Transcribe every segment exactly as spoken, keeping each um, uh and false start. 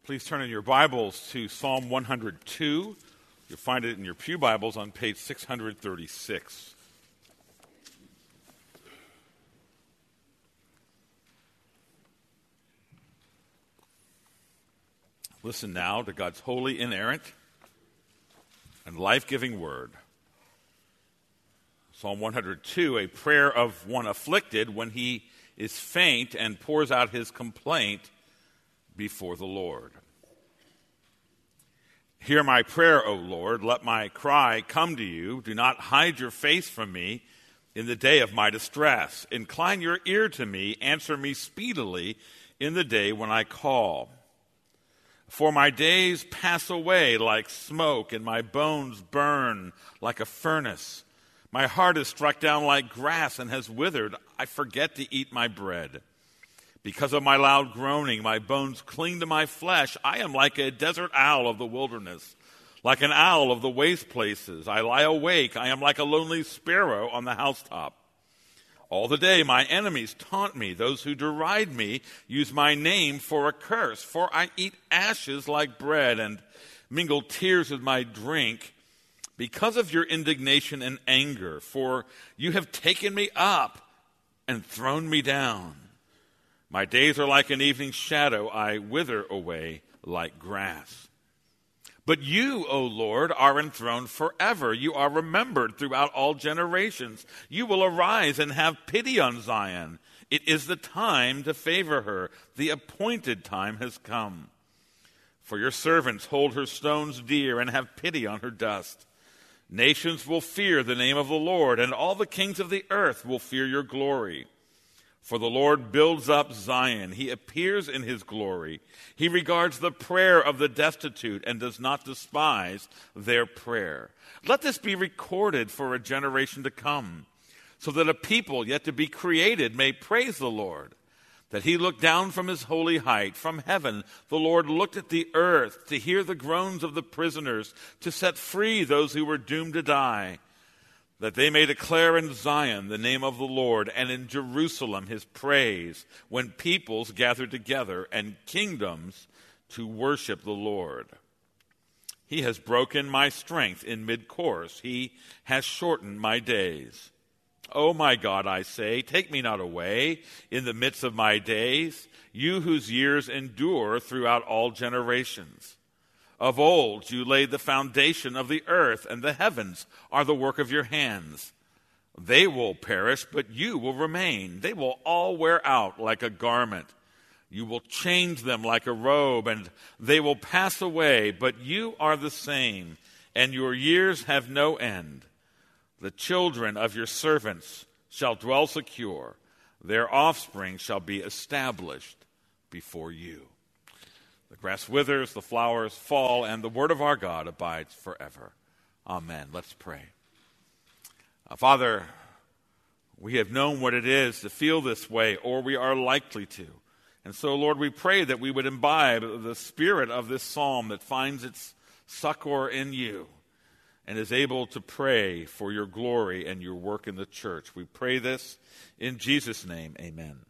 Please turn in your Bibles to Psalm one hundred two. You'll find it in your pew Bibles on page six hundred thirty-six. Listen now to God's holy, inerrant, and life-giving word. Psalm one hundred two, a prayer of one afflicted when he is faint and pours out his complaint before the Lord. Hear my prayer, O Lord. Let my cry come to you. Do not hide your face from me in the day of my distress. Incline your ear to me. Answer me speedily in the day when I call. For my days pass away like smoke, and my bones burn like a furnace. My heart is struck down like grass and has withered. I forget to eat my bread. Because of my loud groaning, my bones cling to my flesh. I am like a desert owl of the wilderness, like an owl of the waste places. I lie awake. I am like a lonely sparrow on the housetop. All the day my enemies taunt me. Those who deride me use my name for a curse. For I eat ashes like bread and mingle tears with my drink because of your indignation and anger. For you have taken me up and thrown me down. My days are like an evening shadow. I wither away like grass. But you, O Lord, are enthroned forever. You are remembered throughout all generations. You will arise and have pity on Zion. It is the time to favor her. The appointed time has come. For your servants hold her stones dear and have pity on her dust. Nations will fear the name of the Lord, and all the kings of the earth will fear your glory. For the Lord builds up Zion. He appears in his glory. He regards the prayer of the destitute and does not despise their prayer. Let this be recorded for a generation to come, so that a people yet to be created may praise the Lord. That he looked down from his holy height. From heaven the Lord looked at the earth to hear the groans of the prisoners, to set free those who were doomed to die, that they may declare in Zion the name of the Lord, and in Jerusalem his praise, when peoples gather together and kingdoms to worship the Lord. He has broken my strength in mid-course. He has shortened my days. O my God, I say, take me not away in the midst of my days, you whose years endure throughout all generations. Of old you laid the foundation of the earth, and the heavens are the work of your hands. They will perish, but you will remain. They will all wear out like a garment. You will change them like a robe, and they will pass away, but you are the same, and your years have no end. The children of your servants shall dwell secure. Their offspring shall be established before you. The grass withers, the flowers fall, and the word of our God abides forever. Amen. Let's pray. Uh, Father, we have known what it is to feel this way, or we are likely to. And so, Lord, we pray that we would imbibe the spirit of this psalm that finds its succor in you and is able to pray for your glory and your work in the church. We pray this in Jesus' name. Amen.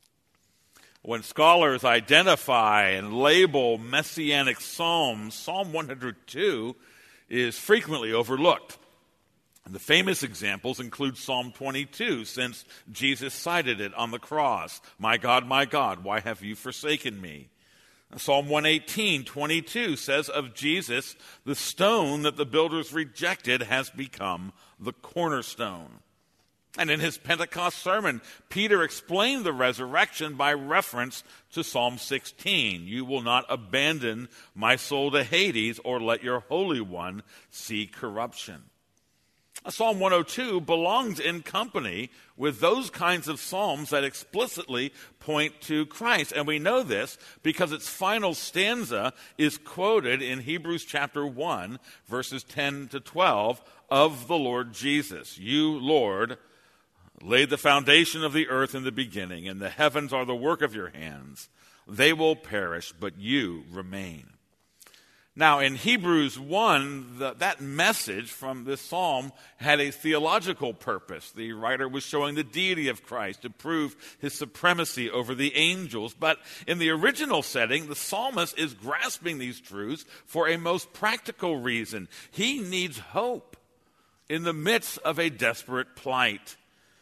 When scholars identify and label messianic psalms, Psalm one hundred two is frequently overlooked. And the famous examples include Psalm twenty-two, since Jesus cited it on the cross. My God, my God, why have you forsaken me? Psalm one eighteen, twenty-two says of Jesus, the stone that the builders rejected has become the cornerstone. And in his Pentecost sermon, Peter explained the resurrection by reference to Psalm sixteen. You will not abandon my soul to Hades or let your Holy One see corruption. Psalm one oh two belongs in company with those kinds of psalms that explicitly point to Christ. And we know this because its final stanza is quoted in Hebrews chapter one, verses ten to twelve, of the Lord Jesus. You, Lord, laid the foundation of the earth in the beginning, and the heavens are the work of your hands. They will perish, but you remain. Now, in Hebrews one, the, that message from this psalm had a theological purpose. The writer was showing the deity of Christ to prove his supremacy over the angels. But in the original setting, the psalmist is grasping these truths for a most practical reason. He needs hope in the midst of a desperate plight.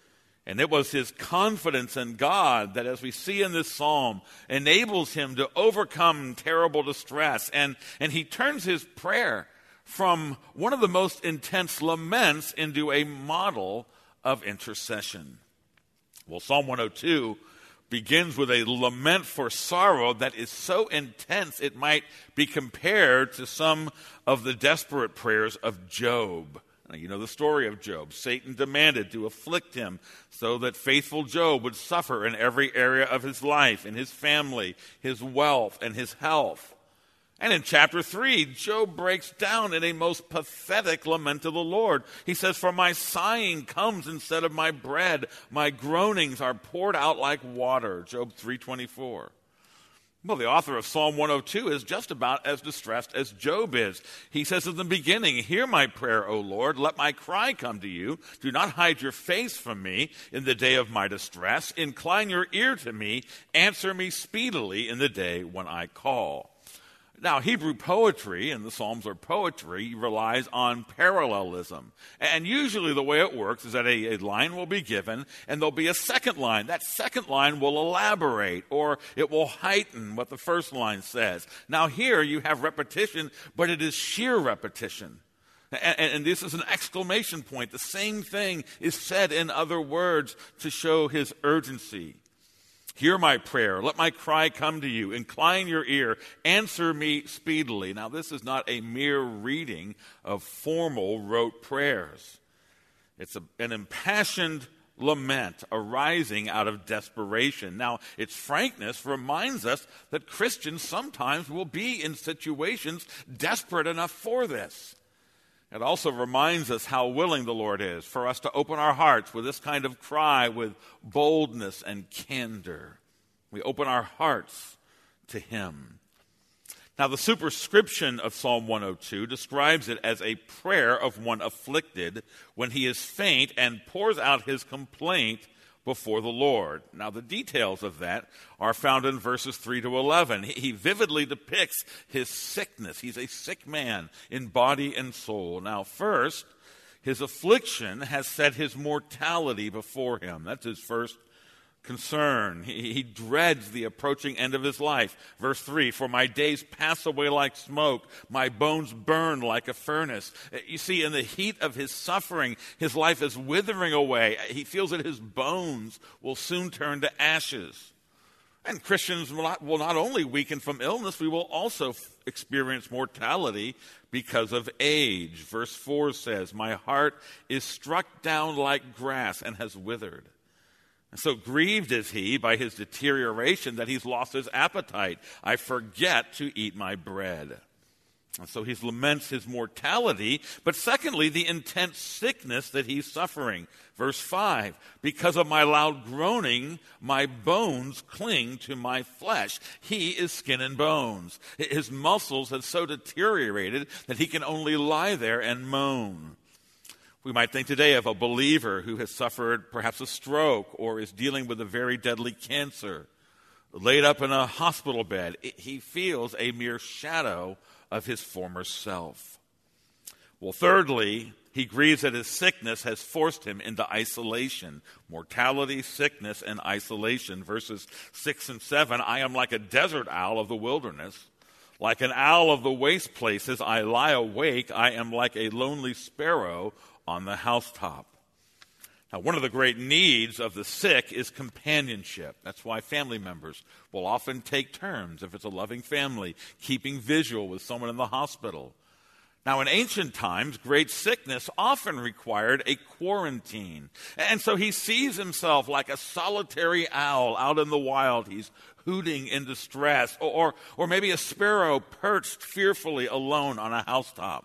And it was his confidence in God that, as we see in this psalm, enables him to overcome terrible distress. And, and he turns his prayer from one of the most intense laments into a model of intercession. Well, Psalm one oh two begins with a lament for sorrow that is so intense it might be compared to some of the desperate prayers of Job. Now, you know the story of Job. Satan demanded to afflict him so that faithful Job would suffer in every area of his life, in his family, his wealth, and his health. And in chapter three, Job breaks down in a most pathetic lament to the Lord. He says, "For my sighing comes instead of my bread. My groanings are poured out like water." Job three twenty-four. Well, the author of Psalm one oh two is just about as distressed as Job is. He says in the beginning, "Hear my prayer, O Lord. Let my cry come to you. Do not hide your face from me in the day of my distress. Incline your ear to me. Answer me speedily in the day when I call." Now, Hebrew poetry, and the Psalms are poetry, relies on parallelism. And usually the way it works is that a, a line will be given, and there'll be a second line. That second line will elaborate, or it will heighten what the first line says. Now here you have repetition, but it is sheer repetition. And, and this is an exclamation point. The same thing is said in other words to show his urgency. "Hear my prayer. Let my cry come to you. Incline your ear. Answer me speedily." Now, this is not a mere reading of formal rote prayers. It's a, an impassioned lament arising out of desperation. Now, its frankness reminds us that Christians sometimes will be in situations desperate enough for this. It also reminds us how willing the Lord is for us to open our hearts with this kind of cry with boldness and candor. We open our hearts to him. Now, the superscription of Psalm one oh two describes it as a prayer of one afflicted when he is faint and pours out his complaint before the Lord. Now, the details of that are found in verses three to eleven. He vividly depicts his sickness. He's a sick man in body and soul. Now, first, his affliction has set his mortality before him. That's his first concern. He, he dreads the approaching end of his life. Verse three, "For my days pass away like smoke, my bones burn like a furnace." You see, in the heat of his suffering, his life is withering away. He feels that his bones will soon turn to ashes. And Christians will not, will not only weaken from illness, we will also f- experience mortality because of age. Verse four says, "My heart is struck down like grass and has withered." And so grieved is he by his deterioration that he's lost his appetite. "I forget to eat my bread." And so he laments his mortality, but secondly, the intense sickness that he's suffering. Verse five, "Because of my loud groaning, my bones cling to my flesh." He is skin and bones. His muscles have so deteriorated that he can only lie there and moan. We might think today of a believer who has suffered perhaps a stroke or is dealing with a very deadly cancer. Laid up in a hospital bed, he feels a mere shadow of his former self. Well, thirdly, he grieves that his sickness has forced him into isolation. Mortality, sickness, and isolation. Verses six and seven, "I am like a desert owl of the wilderness. Like an owl of the waste places, I lie awake. I am like a lonely sparrow on the housetop." Now, one of the great needs of the sick is companionship. That's why family members will often take turns, if it's a loving family, keeping vigil with someone in the hospital. Now, in ancient times, great sickness often required a quarantine. And so he sees himself like a solitary owl out in the wild. He's hooting in distress, or, or, or maybe a sparrow perched fearfully alone on a housetop.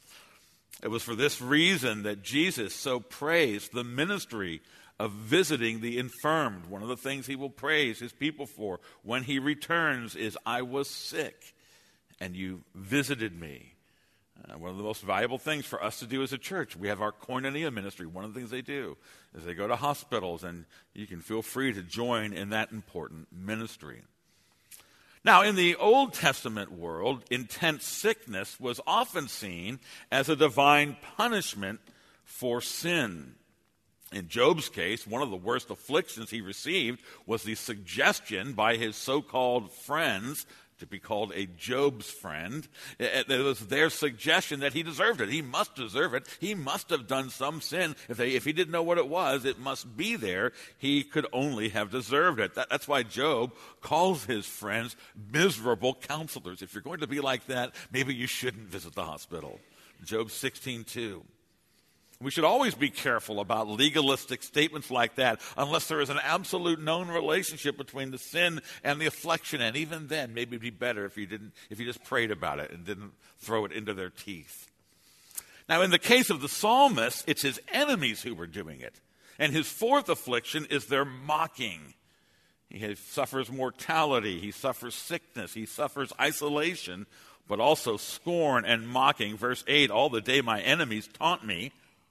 It was for this reason that Jesus so praised the ministry of visiting the infirmed. One of the things he will praise his people for when he returns is, "I was sick, and you visited me. Uh, one of the most valuable things for us to do as a church, we have our Koinonia ministry. One of the things they do is they go to hospitals, and you can feel free to join in that important ministry. Now, in the Old Testament world, intense sickness was often seen as a divine punishment for sin. In Job's case, one of the worst afflictions he received was the suggestion by his so-called friends to be called a Job's friend. It was their suggestion that he deserved it. He must deserve it. He must have done some sin. If they, if he didn't know what it was, it must be there. He could only have deserved it. That, that's why Job calls his friends miserable counselors. If you're going to be like that, maybe you shouldn't visit the hospital. Job sixteen two. We should always be careful about legalistic statements like that unless there is an absolute known relationship between the sin and the affliction. And even then, maybe it'd be better if you didn't, if you just prayed about it and didn't throw it into their teeth. Now, in the case of the psalmist, it's his enemies who were doing it. And his fourth affliction is their mocking. He suffers mortality, he suffers sickness, he suffers isolation, but also scorn and mocking. Verse eight, all the day my enemies taunt me.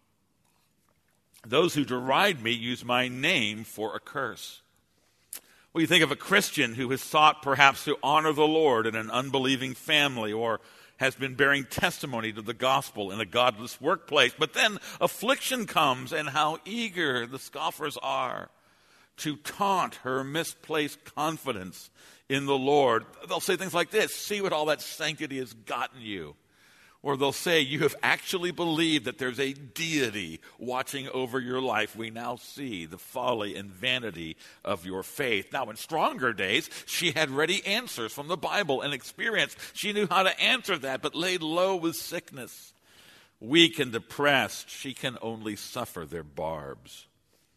Those who deride me use my name for a curse. Well, you think of a Christian who has sought perhaps to honor the Lord in an unbelieving family, or has been bearing testimony to the gospel in a godless workplace. But then affliction comes, and how eager the scoffers are to taunt her misplaced confidence in the Lord. They'll say things like this: see what all that sanctity has gotten you. Or they'll say, you have actually believed that there's a deity watching over your life. We now see the folly and vanity of your faith. Now, in stronger days, she had ready answers from the Bible and experience. She knew how to answer that, but laid low with sickness. Weak and depressed, she can only suffer their barbs.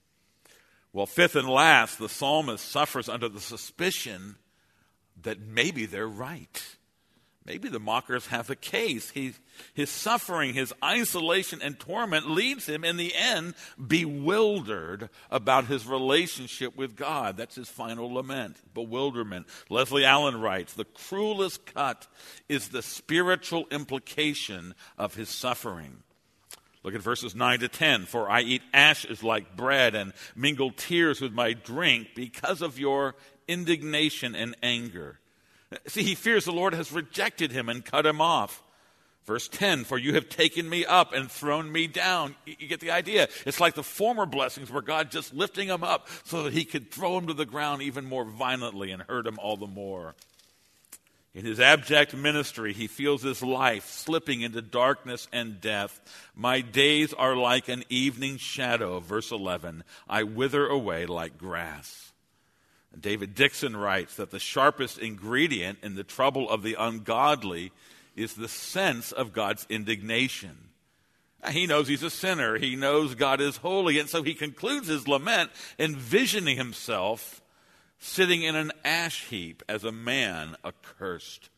Well, fifth and last, the psalmist suffers under the suspicion that maybe they're right. Maybe the mockers have a case. He, his suffering, his isolation and torment leads him in the end bewildered about his relationship with God. That's his final lament, bewilderment. Leslie Allen writes, the cruelest cut is the spiritual implication of his suffering. Look at verses nine to ten. For I eat ashes like bread and mingle tears with my drink because of your indignation and anger. See, he fears the Lord has rejected him and cut him off. Verse ten, for you have taken me up and thrown me down. You get the idea. It's like the former blessings where God just lifting him up so that he could throw him to the ground even more violently and hurt him all the more. In his abject ministry, he feels his life slipping into darkness and death. My days are like an evening shadow. Verse eleven, I wither away like grass. David Dixon writes that the sharpest ingredient in the trouble of the ungodly is the sense of God's indignation. He knows he's a sinner. He knows God is holy. And so he concludes his lament envisioning himself sitting in an ash heap as a man accursed.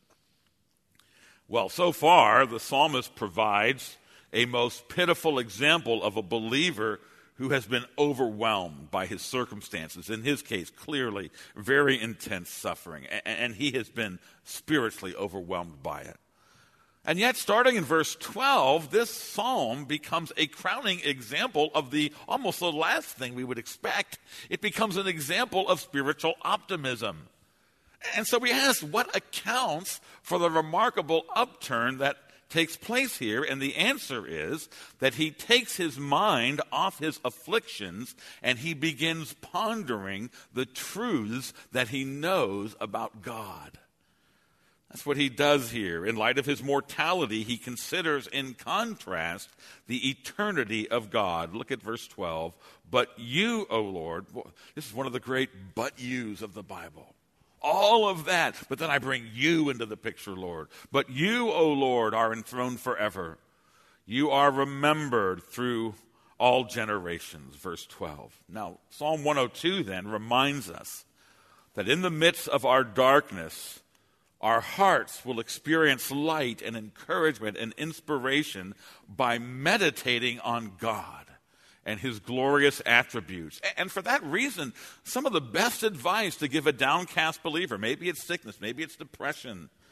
Well, so far, the psalmist provides a most pitiful example of a believer who has been overwhelmed by his circumstances. In his case, clearly, very intense suffering. And he has been spiritually overwhelmed by it. And yet, starting in verse twelve, this psalm becomes a crowning example of the almost the last thing we would expect. It becomes an example of spiritual optimism. And so we ask, what accounts for the remarkable upturn that takes place here? And the answer is that he takes his mind off his afflictions and he begins pondering the truths that he knows about God. That's what he does here. In light of his mortality, he considers in contrast the eternity of God. Look at verse twelve. But you, O Lord, this is one of the great but yous of the Bible. All of that, but then I bring you into the picture, Lord. But you, O Lord, are enthroned forever. You are remembered through all generations, verse twelve. Now, Psalm one oh two then reminds us that in the midst of our darkness, our hearts will experience light and encouragement and inspiration by meditating on God and his glorious attributes. And for that reason, some of the best advice to give a downcast believer, maybe it's sickness, maybe it's depression,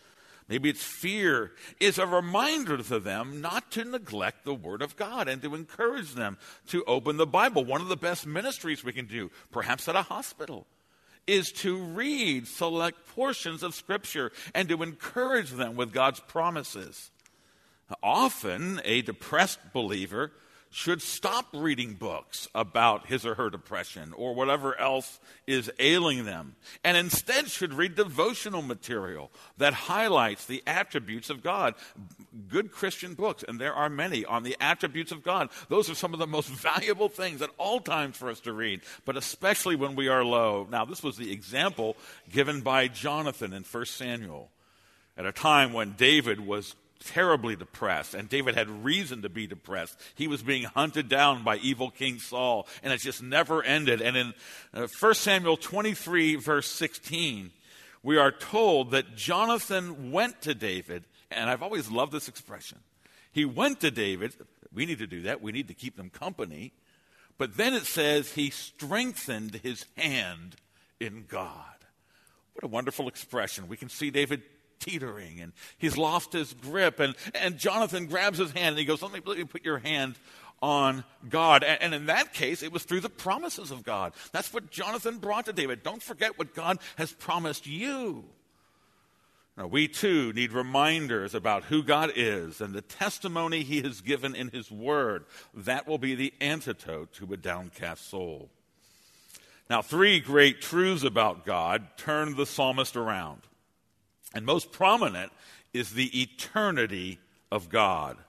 maybe it's fear, is a reminder to them not to neglect the Word of God and to encourage them to open the Bible. One of the best ministries we can do, perhaps at a hospital, is to read select portions of Scripture and to encourage them with God's promises. Often, a depressed believer should stop reading books about his or her depression or whatever else is ailing them, and instead should read devotional material that highlights the attributes of God. Good Christian books, and there are many, on the attributes of God. Those are some of the most valuable things at all times for us to read, but especially when we are low. Now, this was the example given by Jonathan in First Samuel at a time when David was terribly depressed, and David had reason to be depressed. He was being hunted down by evil King Saul, and it just never ended. And in uh, First Samuel twenty-three, verse sixteen, we are told that Jonathan went to David, and I've always loved this expression. He went to David. We need to do that. We need to keep them company. But then it says he strengthened his hand in God. What a wonderful expression. We can see David teetering, and he's lost his grip, and, and Jonathan grabs his hand and he goes, let me, let me put your hand on God. And, and in that case, it was through the promises of God. That's what Jonathan brought to David. Don't forget what God has promised you. Now, we too need reminders about who God is and the testimony he has given in his word. That will be the antidote to a downcast soul. Now, three great truths about God turn the psalmist around. And most prominent is the eternity of God.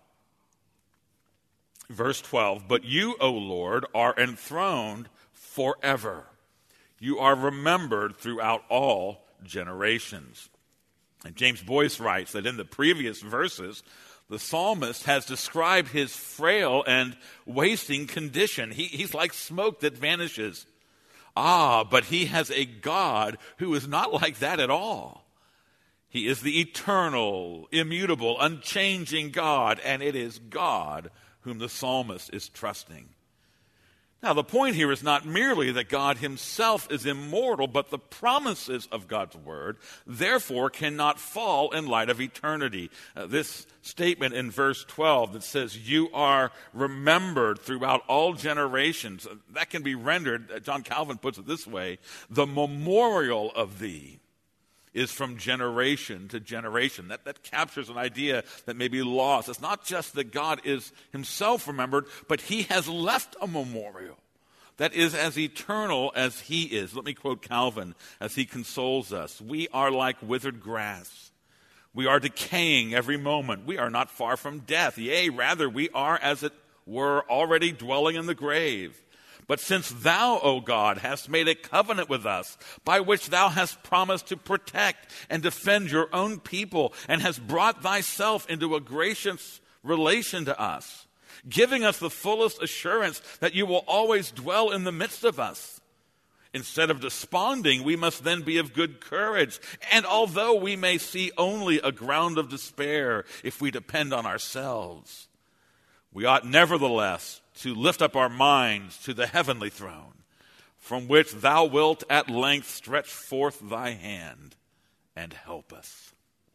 Verse twelve, but you, O Lord, are enthroned forever. You are remembered throughout all generations. And James Boyce writes that in the previous verses, the psalmist has described his frail and wasting condition. He, he's like smoke that vanishes. Ah, but he has a God who is not like that at all. He is the eternal, immutable, unchanging God, and it is God whom the psalmist is trusting. Now, the point here is not merely that God himself is immortal, but the promises of God's word, therefore, cannot fall in light of eternity. Uh, this statement in verse twelve that says, you are remembered throughout all generations, uh, that can be rendered, uh, John Calvin puts it this way, the memorial of thee is from generation to generation. That, that captures an idea that may be lost. It's not just that God is himself remembered, but he has left a memorial that is as eternal as he is. Let me quote Calvin as he consoles us. We are like withered grass. We are decaying every moment. We are not far from death. Yea, rather, we are, as it were, already dwelling in the grave. But since thou, O God, hast made a covenant with us, by which thou hast promised to protect and defend your own people, and hast brought thyself into a gracious relation to us, giving us the fullest assurance that you will always dwell in the midst of us. Instead of desponding, we must then be of good courage. And although we may see only a ground of despair if we depend on ourselves, we ought nevertheless to lift up our minds to the heavenly throne, from which thou wilt at length stretch forth thy hand and help us.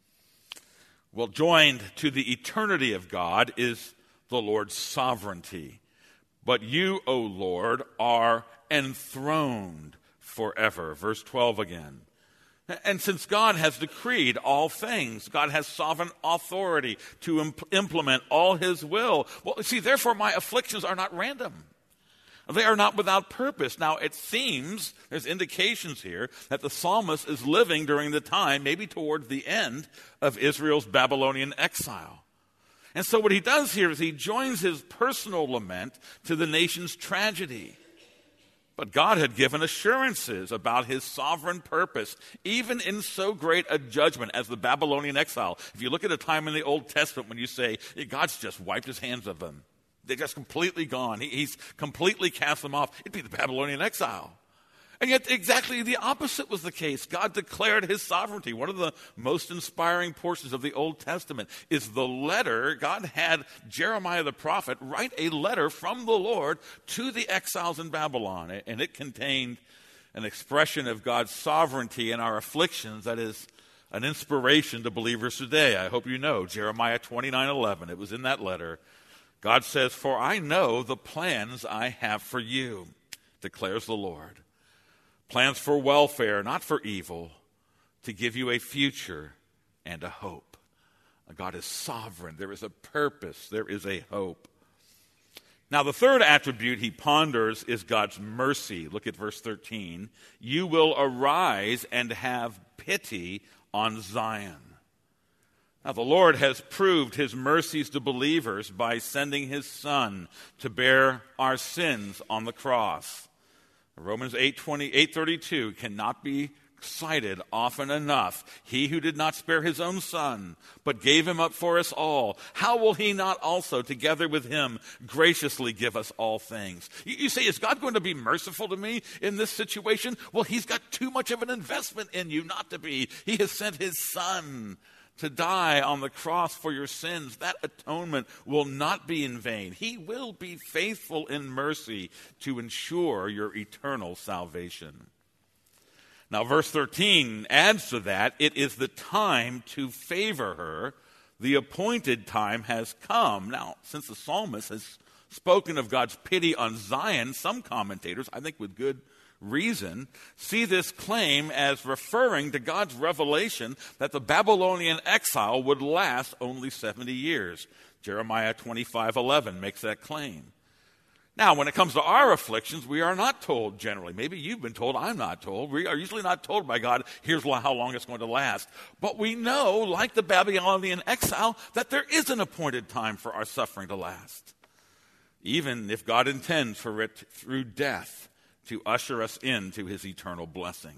Well, joined to the eternity of God is the Lord's sovereignty. But you, O Lord, are enthroned forever. Verse twelve again. And since God has decreed all things, God has sovereign authority to imp- implement all his will. Well, see, therefore my afflictions are not random. They are not without purpose. Now, it seems, there's indications here, that the psalmist is living during the time, maybe towards the end, of Israel's Babylonian exile. And so what he does here is he joins his personal lament to the nation's tragedy. But God had given assurances about his sovereign purpose, even in so great a judgment as the Babylonian exile. If you look at a time in the Old Testament when you say, God's just wiped his hands of them, they're just completely gone, he, he's completely cast them off, it'd be the Babylonian exile. And yet exactly the opposite was the case. God declared his sovereignty. One of the most inspiring portions of the Old Testament is the letter. God had Jeremiah the prophet write a letter from the Lord to the exiles in Babylon. And it contained an expression of God's sovereignty in our afflictions that is an inspiration to believers today. I hope you know Jeremiah twenty-nine eleven. It was in that letter. God says, "For I know the plans I have for you, declares the Lord. Plans for welfare, not for evil, to give you a future and a hope." God is sovereign. There is a purpose. There is a hope. Now, the third attribute he ponders is God's mercy. Look at verse thirteen. "You will arise and have pity on Zion." Now, the Lord has proved his mercies to believers by sending his Son to bear our sins on the cross. Romans eight thirty-two cannot be cited often enough. "He who did not spare his own Son, but gave him up for us all, how will he not also, together with him, graciously give us all things?" You, you say, is God going to be merciful to me in this situation? Well, he's got too much of an investment in you not to be. He has sent his Son to die on the cross for your sins. That atonement will not be in vain. He will be faithful in mercy to ensure your eternal salvation. Now, verse thirteen adds to that, "It is the time to favor her. The appointed time has come." Now, since the psalmist has spoken of God's pity on Zion, some commentators, I think with good reason, see this claim as referring to God's revelation that the Babylonian exile would last only seventy years. Jeremiah twenty-five eleven makes that claim. Now, when it comes to our afflictions, we are not told generally. Maybe you've been told, I'm not told. We are usually not told by God, here's how long it's going to last. But we know, like the Babylonian exile, that there is an appointed time for our suffering to last. Even if God intends for it through death to usher us into his eternal blessing.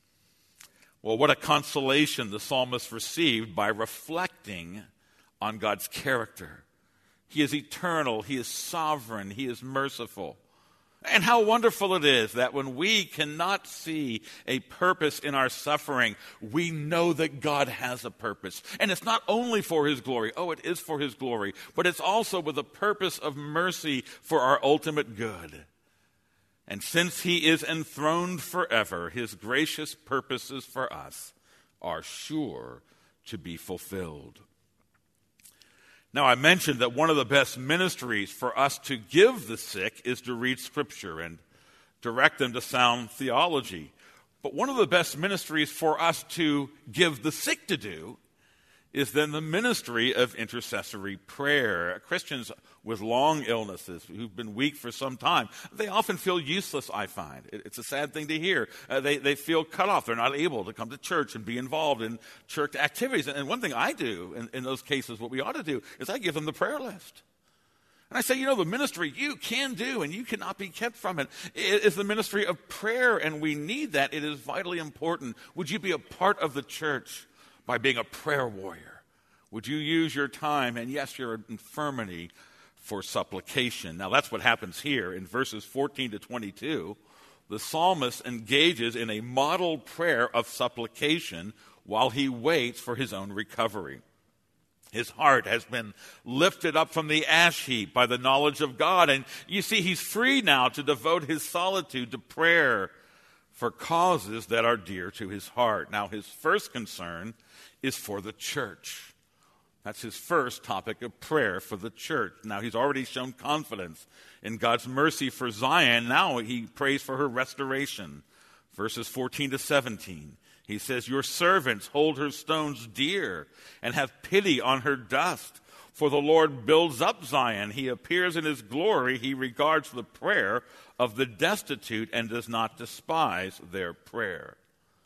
Well, what a consolation the psalmist received by reflecting on God's character. He is eternal, he is sovereign, he is merciful. And how wonderful it is that when we cannot see a purpose in our suffering, we know that God has a purpose. And it's not only for his glory. Oh, it is for his glory. But it's also with a purpose of mercy for our ultimate good. And since he is enthroned forever, his gracious purposes for us are sure to be fulfilled. Now, I mentioned that one of the best ministries for us to give the sick is to read Scripture and direct them to sound theology. But one of the best ministries for us to give the sick to do is then the ministry of intercessory prayer. Christians with long illnesses who've been weak for some time, they often feel useless, I find. It's a sad thing to hear. Uh, they, they feel cut off. They're not able to come to church and be involved in church activities. And one thing I do in, in those cases, what we ought to do, is I give them the prayer list. And I say, you know, the ministry you can do and you cannot be kept from it is the ministry of prayer, and we need that. It is vitally important. Would you be a part of the church by being a prayer warrior? Would you use your time and, yes, your infirmity for supplication? Now, that's what happens here in verses fourteen to twenty-two. The psalmist engages in a model prayer of supplication while he waits for his own recovery. His heart has been lifted up from the ash heap by the knowledge of God. And you see, he's free now to devote his solitude to prayer for causes that are dear to his heart. Now, his first concern is for the church. That's his first topic of prayer, for the church. Now, he's already shown confidence in God's mercy for Zion. Now he prays for her restoration. Verses fourteen to seventeen. He says, "Your servants hold her stones dear and have pity on her dust. For the Lord builds up Zion. He appears in his glory. He regards the prayer of the destitute and does not despise their prayer."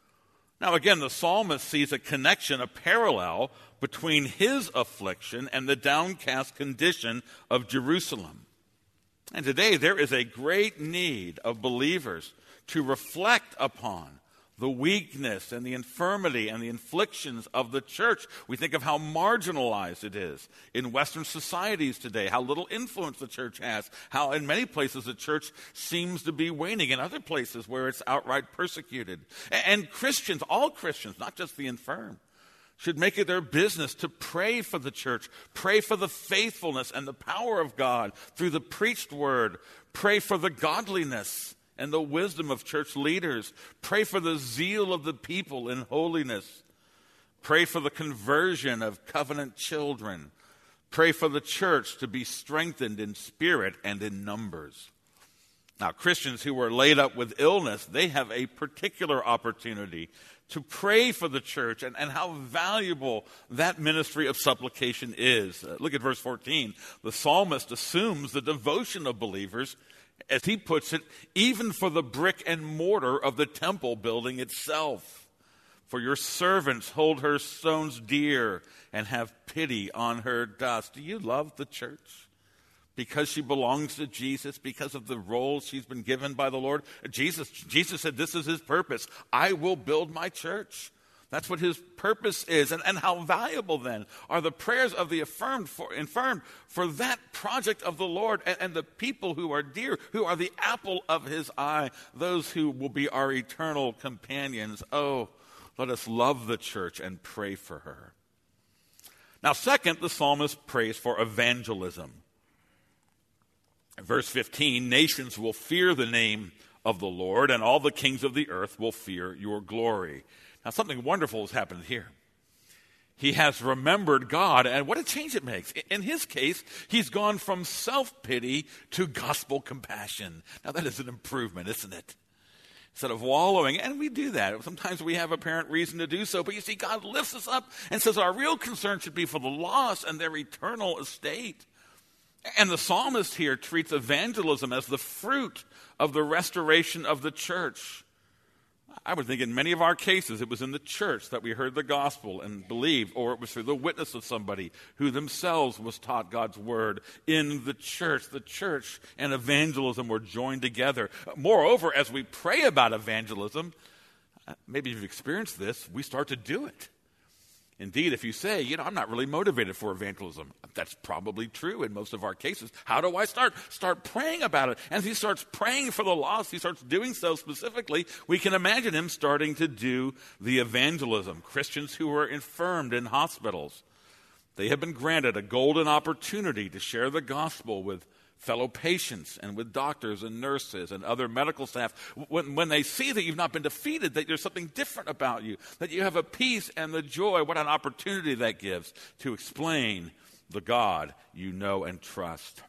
Now again, the psalmist sees a connection, a parallel between his affliction and the downcast condition of Jerusalem. And today there is a great need of believers to reflect upon the weakness and the infirmity and the afflictions of the church. We think of how marginalized it is in Western societies today, how little influence the church has, how in many places the church seems to be waning, in other places where it's outright persecuted. And Christians, all Christians, not just the infirm, should make it their business to pray for the church, pray for the faithfulness and the power of God through the preached word, pray for the godliness and the wisdom of church leaders. Pray for the zeal of the people in holiness. Pray for the conversion of covenant children. Pray for the church to be strengthened in spirit and in numbers. Now, Christians who are laid up with illness, they have a particular opportunity to pray for the church and, and how valuable that ministry of supplication is. Uh, look at verse fourteen. The psalmist assumes the devotion of believers, as he puts it, even for the brick and mortar of the temple building itself. For your servants hold her stones dear and have pity on her dust. Do you love the church? Because she belongs to Jesus, because of the role she's been given by the Lord. Jesus, Jesus said this is his purpose. I will build my church. That's what his purpose is. And, and how valuable then are the prayers of the affirmed for, infirmed for that project of the Lord and, and the people who are dear, who are the apple of his eye, those who will be our eternal companions. Oh, let us love the church and pray for her. Now, second, the psalmist prays for evangelism. Verse fifteen, nations will fear the name of the Lord, and all the kings of the earth will fear your glory. Now, something wonderful has happened here. He has remembered God, and what a change it makes. In his case, he's gone from self-pity to gospel compassion. Now, that is an improvement, isn't it? Instead of wallowing, and we do that. Sometimes we have apparent reason to do so, but you see, God lifts us up and says our real concern should be for the lost and their eternal estate. And the psalmist here treats evangelism as the fruit of the restoration of the church. I would think in many of our cases it was in the church that we heard the gospel and believed, or it was through the witness of somebody who themselves was taught God's word in the church. The church and evangelism were joined together. Moreover, as we pray about evangelism, maybe you've experienced this, we start to do it. Indeed, if you say, you know, I'm not really motivated for evangelism, that's probably true in most of our cases. How do I start? Start praying about it. And as he starts praying for the lost, he starts doing so specifically, we can imagine him starting to do the evangelism. Christians who are infirmed in hospitals, they have been granted a golden opportunity to share the gospel with fellow patients and with doctors and nurses and other medical staff. When, when they see that you've not been defeated, that there's something different about you, that you have a peace and the joy, what an opportunity that gives to explain the God you know and trust.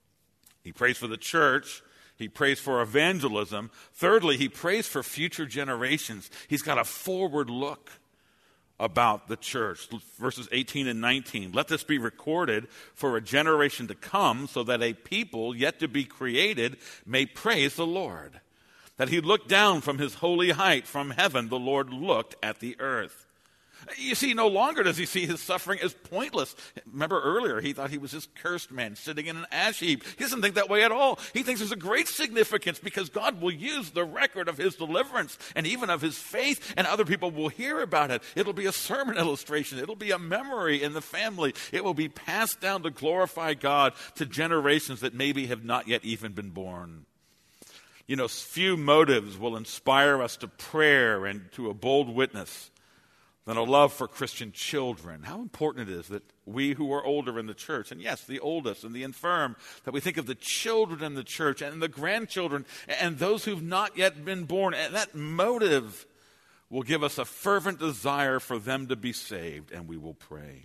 He prays for the church. He prays for evangelism. Thirdly, he prays for future generations. He's got a forward look about the church. Verses eighteen and nineteen. Let this be recorded for a generation to come, so that a people yet to be created may praise the Lord. That he looked down from his holy height, from heaven the Lord looked at the earth. You see, no longer does he see his suffering as pointless. Remember earlier, he thought he was this cursed man sitting in an ash heap. He doesn't think that way at all. He thinks there's a great significance because God will use the record of his deliverance and even of his faith, and other people will hear about it. It'll be a sermon illustration. It'll be a memory in the family. It will be passed down to glorify God to generations that maybe have not yet even been born. You know, few motives will inspire us to prayer and to a bold witness than a love for Christian children. How important it is that we who are older in the church, and yes, the oldest and the infirm, that we think of the children in the church and the grandchildren and those who've not yet been born. And that motive will give us a fervent desire for them to be saved, and we will pray.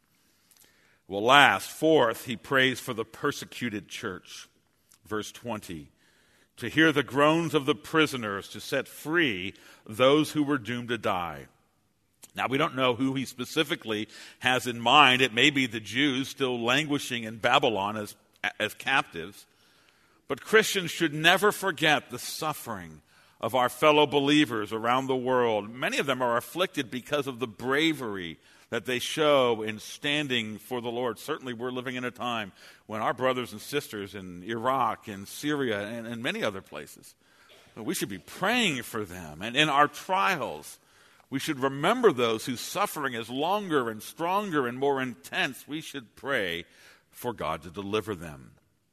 Well, last, fourth, he prays for the persecuted church. Verse twenty, to hear the groans of the prisoners, to set free those who were doomed to die. Now, we don't know who he specifically has in mind. It may be the Jews still languishing in Babylon as, as captives. But Christians should never forget the suffering of our fellow believers around the world. Many of them are afflicted because of the bravery that they show in standing for the Lord. Certainly, we're living in a time when our brothers and sisters in Iraq and Syria and, and many other places, we should be praying for them. And in our trials, we should remember those whose suffering is longer and stronger and more intense. We should pray for God to deliver them.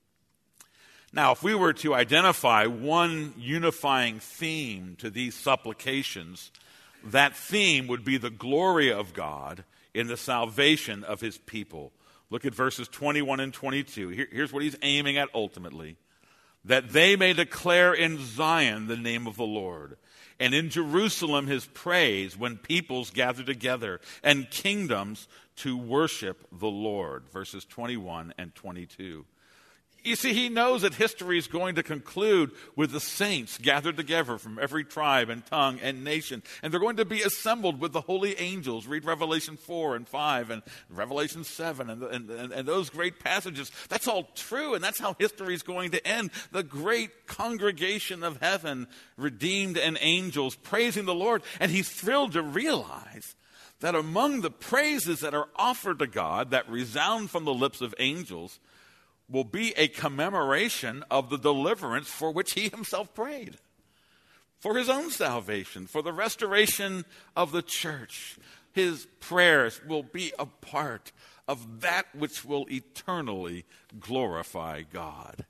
Now, if we were to identify one unifying theme to these supplications, that theme would be the glory of God in the salvation of his people. Look at verses twenty-one and twenty-two. Here, here's what he's aiming at ultimately. That they may declare in Zion the name of the Lord, And in Jerusalem his praise when peoples gather together and kingdoms to worship the Lord. Verses twenty-one and twenty-two. You see, he knows that history is going to conclude with the saints gathered together from every tribe and tongue and nation. And they're going to be assembled with the holy angels. Read Revelation four and five and Revelation seven and, and, and, and those great passages. That's all true, and that's how history is going to end. The great congregation of heaven, redeemed and angels, praising the Lord. And he's thrilled to realize that among the praises that are offered to God, that resound from the lips of angels, will be a commemoration of the deliverance for which he himself prayed, for his own salvation, for the restoration of the church. His prayers will be a part of that which will eternally glorify God.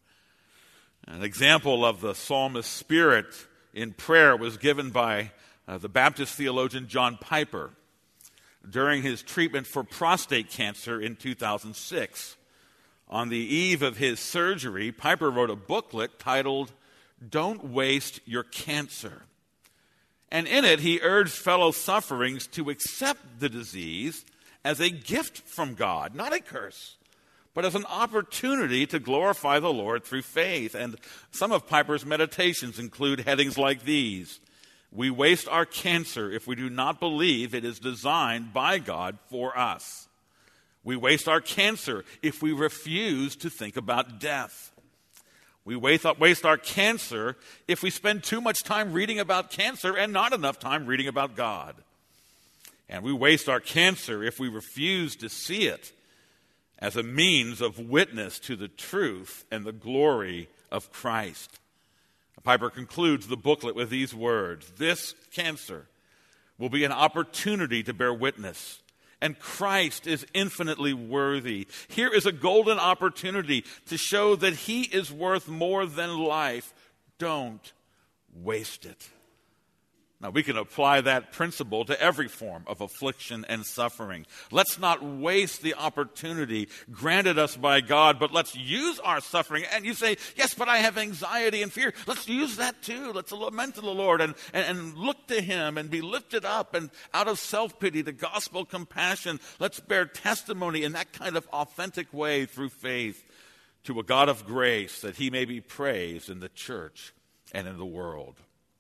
An example of the psalmist's spirit in prayer was given by uh, the Baptist theologian John Piper during his treatment for prostate cancer in two thousand six. On the eve of his surgery, Piper wrote a booklet titled, "Don't Waste Your Cancer." And in it, he urged fellow sufferings to accept the disease as a gift from God, not a curse, but as an opportunity to glorify the Lord through faith. And some of Piper's meditations include headings like these: "We waste our cancer if we do not believe it is designed by God for us. We waste our cancer if we refuse to think about death. We waste our cancer if we spend too much time reading about cancer and not enough time reading about God. And we waste our cancer if we refuse to see it as a means of witness to the truth and the glory of Christ." Piper concludes the booklet with these words: "This cancer will be an opportunity to bear witness. And Christ is infinitely worthy. Here is a golden opportunity to show that he is worth more than life. Don't waste it." Now, we can apply that principle to every form of affliction and suffering. Let's not waste the opportunity granted us by God, but let's use our suffering. And you say, "Yes, but I have anxiety and fear." Let's use that too. Let's lament to the Lord and, and, and look to him and be lifted up. And out of self-pity to gospel compassion, let's bear testimony in that kind of authentic way through faith to a God of grace, that he may be praised in the church and in the world.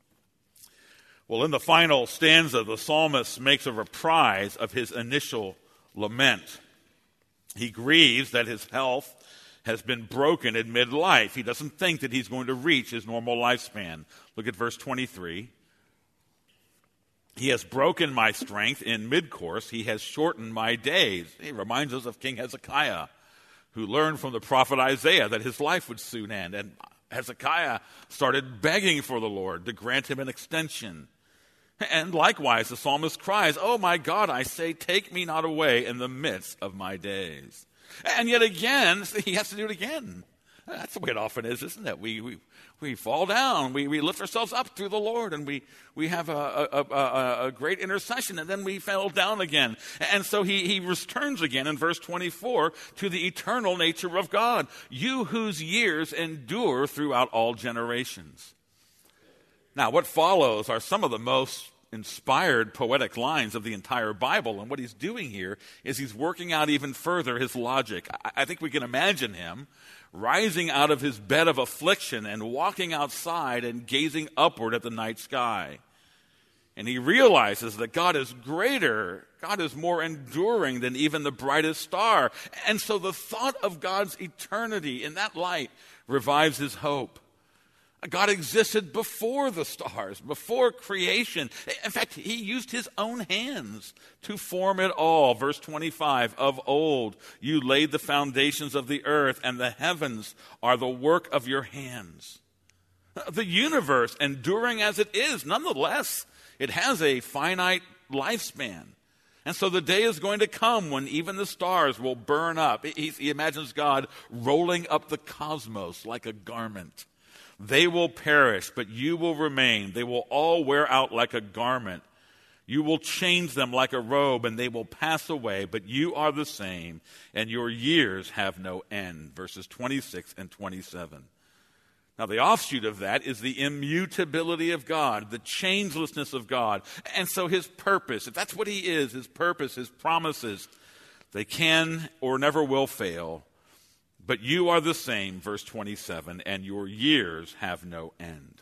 Well, in the final stanza, the psalmist makes a reprise of his initial lament. He grieves that his health has been broken in midlife. He doesn't think that he's going to reach his normal lifespan. Look at verse twenty-three. "He has broken my strength in mid-course. He has shortened my days." He reminds us of King Hezekiah, who learned from the prophet Isaiah that his life would soon end. And Hezekiah started begging for the Lord to grant him an extension. And likewise, the psalmist cries, "Oh my God, I say, take me not away in the midst of my days." And yet again, he has to do it again. That's the way it often is, isn't it? We we, we fall down, we, we lift ourselves up through the Lord, and we, we have a, a, a, a great intercession, and then we fell down again. And so he, he returns again in verse twenty-four to the eternal nature of God. "You whose years endure throughout all generations." Now, what follows are some of the most inspired poetic lines of the entire Bible. And what he's doing here is he's working out even further his logic. I, I think we can imagine him rising out of his bed of affliction and walking outside and gazing upward at the night sky. And he realizes that God is greater, God is more enduring than even the brightest star. And so the thought of God's eternity in that light revives his hope. God existed before the stars, before creation. In fact, he used his own hands to form it all. Verse twenty-five, "Of old you laid the foundations of the earth, and the heavens are the work of your hands." The universe, enduring as it is, nonetheless, it has a finite lifespan. And so the day is going to come when even the stars will burn up. He, he imagines God rolling up the cosmos like a garment. "They will perish, but you will remain. They will all wear out like a garment. You will change them like a robe, and they will pass away, but you are the same, and your years have no end." Verses twenty-six and twenty-seven. Now, the offshoot of that is the immutability of God, the changelessness of God. And so his purpose, if that's what he is, his purpose, his promises, they can or never will fail. But you are the same, verse twenty-seven, and your years have no end.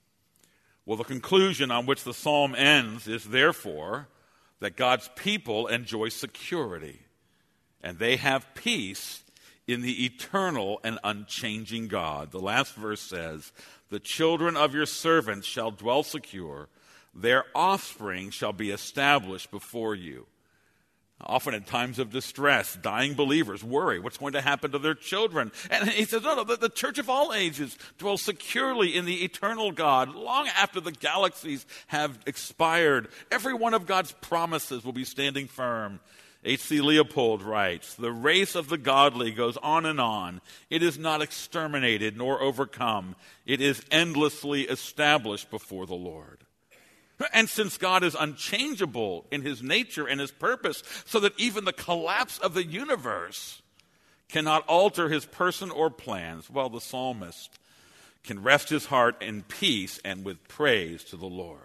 Well, the conclusion on which the psalm ends is therefore that God's people enjoy security, and they have peace in the eternal and unchanging God. The last verse says, the children of your servants shall dwell secure, their offspring shall be established before you. Often in times of distress, dying believers worry what's going to happen to their children. And he says, no, no, the, the church of all ages dwells securely in the eternal God. Long after the galaxies have expired, every one of God's promises will be standing firm. H C Leopold writes, the race of the godly goes on and on. It is not exterminated nor overcome. It is endlessly established before the Lord. And since God is unchangeable in his nature and his purpose, so that even the collapse of the universe cannot alter his person or plans, well, the psalmist can rest his heart in peace and with praise to the Lord.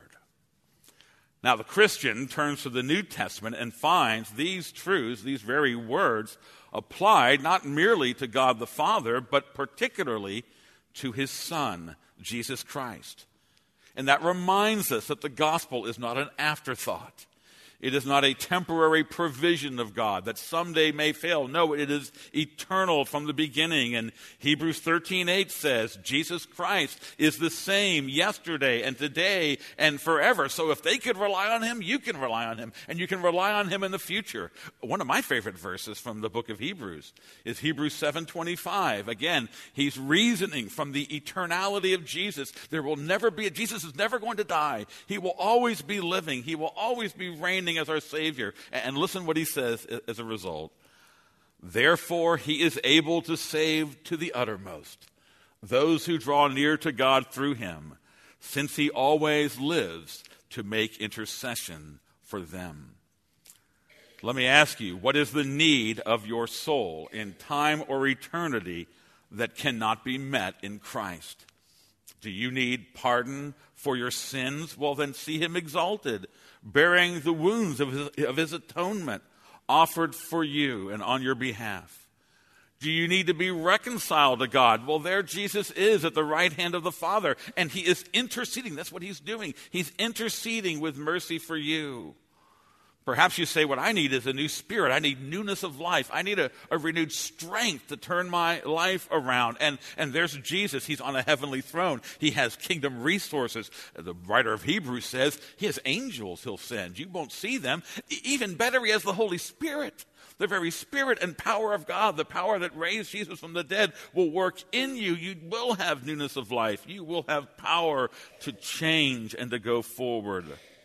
Now, the Christian turns to the New Testament and finds these truths, these very words, applied not merely to God the Father, but particularly to his Son, Jesus Christ. And that reminds us that the gospel is not an afterthought. It is not a temporary provision of God that someday may fail. No, it is eternal from the beginning. And Hebrews thirteen eight says, Jesus Christ is the same yesterday and today and forever. So if they could rely on him, you can rely on him. And you can rely on him in the future. One of my favorite verses from the book of Hebrews is Hebrews seven twenty-five. Again, he's reasoning from the eternality of Jesus. There will never be, a, Jesus is never going to die. He will always be living. He will always be reigning as our Savior. And listen what he says as a result. Therefore, he is able to save to the uttermost those who draw near to God through him, since he always lives to make intercession for them. Let me ask you, what is the need of your soul in time or eternity that cannot be met in Christ? Do you need pardon for your sins? Well, then see him exalted, bearing the wounds of his, of his atonement, offered for you and on your behalf. Do you need to be reconciled to God? Well, there Jesus is at the right hand of the Father, and he is interceding. That's what he's doing. He's interceding with mercy for you. Perhaps you say, what I need is a new spirit. I need newness of life. I need a, a renewed strength to turn my life around. And, and there's Jesus. He's on a heavenly throne. He has kingdom resources. The writer of Hebrews says he has angels he'll send. You won't see them. Even better, he has the Holy Spirit. The very Spirit and power of God, the power that raised Jesus from the dead, will work in you. You will have newness of life. You will have power to change and to go forward.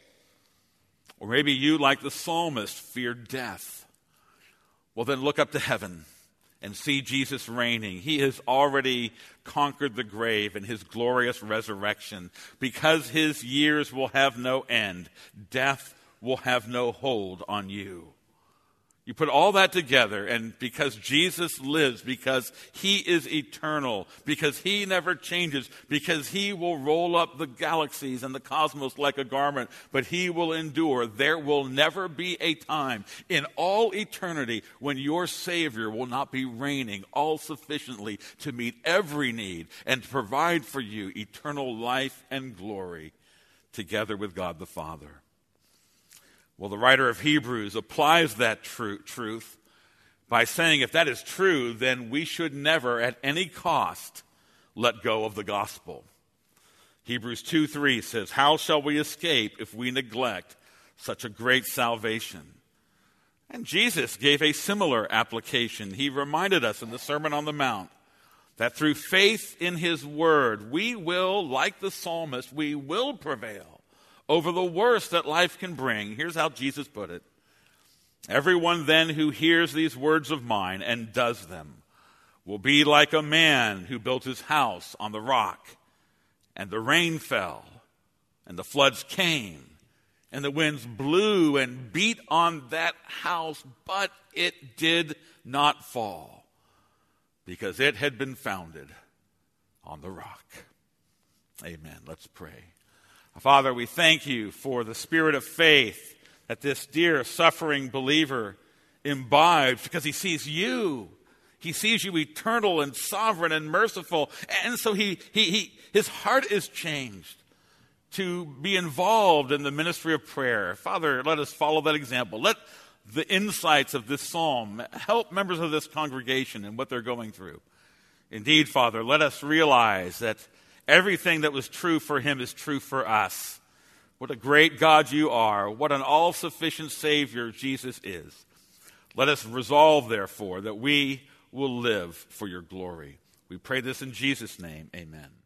Or maybe you, like the psalmist, fear death. Well, then look up to heaven and see Jesus reigning. He has already conquered the grave in his glorious resurrection. Because his years will have no end, death will have no hold on you. You put all that together, and because Jesus lives, because he is eternal, because he never changes, because he will roll up the galaxies and the cosmos like a garment, but he will endure, there will never be a time in all eternity when your Savior will not be reigning all sufficiently to meet every need and to provide for you eternal life and glory together with God the Father. Well, the writer of Hebrews applies that tru- truth by saying if that is true, then we should never at any cost let go of the gospel. Hebrews two three says, how shall we escape if we neglect such a great salvation? And Jesus gave a similar application. He reminded us in the Sermon on the Mount that through faith in his word, we will, like the psalmist, we will prevail over the worst that life can bring. Here's how Jesus put it. Everyone then who hears these words of mine and does them will be like a man who built his house on the rock, and the rain fell, and the floods came, and the winds blew and beat on that house, but it did not fall, because it had been founded on the rock. Amen. Let's pray. Father, we thank you for the spirit of faith that this dear suffering believer imbibes because he sees you. He sees you eternal and sovereign and merciful. And so he, he, he, his heart is changed to be involved in the ministry of prayer. Father, let us follow that example. Let the insights of this psalm help members of this congregation in what they're going through. Indeed, Father, let us realize that everything that was true for him is true for us. What a great God you are. What an all-sufficient Savior Jesus is. Let us resolve, therefore, that we will live for your glory. We pray this in Jesus' name. Amen.